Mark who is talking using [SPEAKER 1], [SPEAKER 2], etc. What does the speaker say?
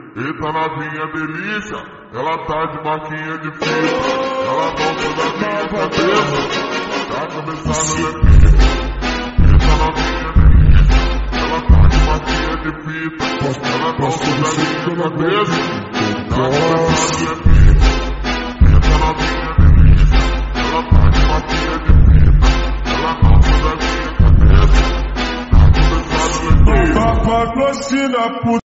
[SPEAKER 1] Eita novinha delícia, ela tá de marquinha de fita. Ela gosta da minha cabeça, tá começando a lepinha. Eita novinha delícia, ela tá de marquinha de fita. Ela gosta da minha cabeça, tá começando a lepinha. Eita novinha delícia, ela tá de marquinha de fita. Ela gosta da minha cabeça, tá começando a lepinha.
[SPEAKER 2] Patrocina,